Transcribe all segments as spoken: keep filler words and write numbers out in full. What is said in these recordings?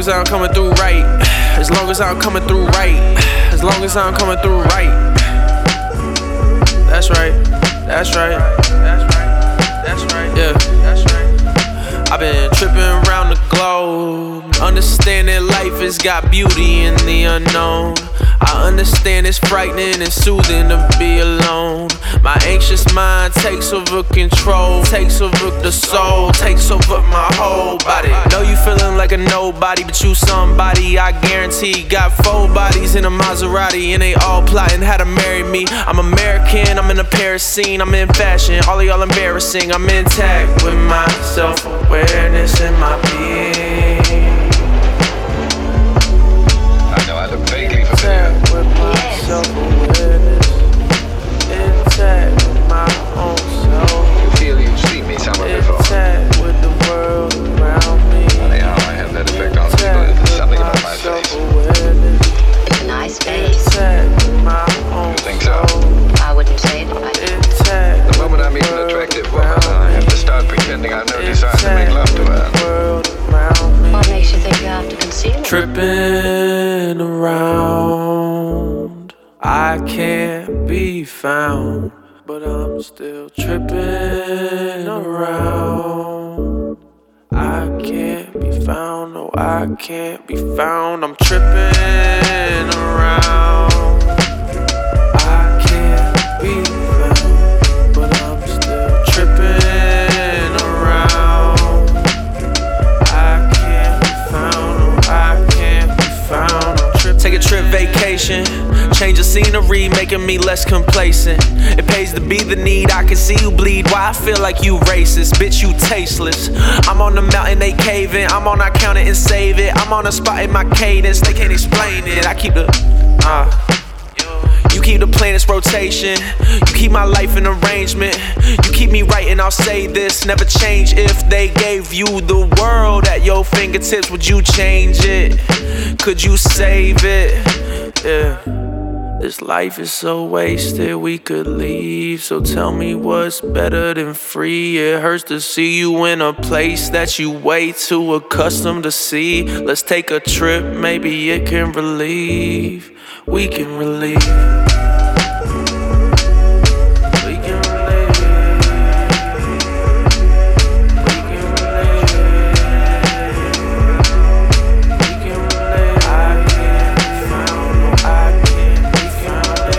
as I'm coming through right. As long as I'm coming through right. As long as I'm coming through right. That's right. That's right. That's right. That's right. Yeah. That's right. I've been tripping around the globe, understanding life has got beauty in the unknown. I understand it's frightening and soothing to be alone. My anxious mind takes over control, takes over the soul, takes over my whole body. Know you feeling like a nobody, but you somebody. I guarantee got four bodies in a Maserati, and they all plotting how to marry me. I'm American, I'm in a Paris scene, I'm in fashion, all of y'all embarrassing. I'm intact with my self-awareness and my being. I know I look vaguely familiar. Intact with my self-awareness, intact with my own self. You feel you've seen me somewhere before. Intact with the world around me. Funny how I have that effect on people. There's something about my face. It's a nice face. Intact with my own You think so? I wouldn't say it if I did. Intact. The moment I meet an attractive woman, I have to start pretending I have no desire to make love to her. What makes you think you have to conceal it? Tripping around, I can't be found, but I'm still tripping around. I can't be found, no, I can't be found. I'm tripping around. I can't be found, but I'm still tripping around. I can't be found, no, I can't be found. I'm tripping. Take a trip vacation, change the scenery, making me less complacent. It pays to be the need, I can see you bleed. Why I feel like you racist, bitch, you tasteless. I'm on the mountain, they caving. I'm on, I count it and save it. I'm on a spot in my cadence, they can't explain it. I keep the, uh you keep the planet's rotation. You keep my life in arrangement. You keep me right, and I'll say this: never change. If they gave you the world at your fingertips, would you change it? Could you save it? Yeah. This life is so wasted, we could leave. So tell me what's better than free. It hurts to see you in a place that you way too accustomed to see. Let's take a trip, maybe it can relieve. We can relieve. We can relieve. We can relieve. We can relieve. I can't be found, no, I can't be found.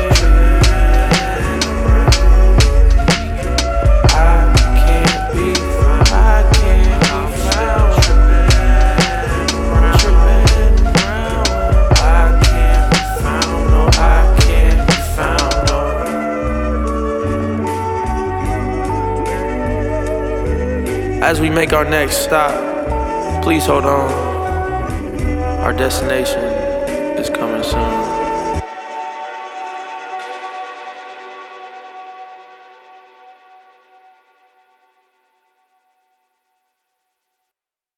I can't be found, I can't be found. Tripping around, I can't be found, no, I can't be found, no. As we make our next stop, please hold on. Our destination is coming soon.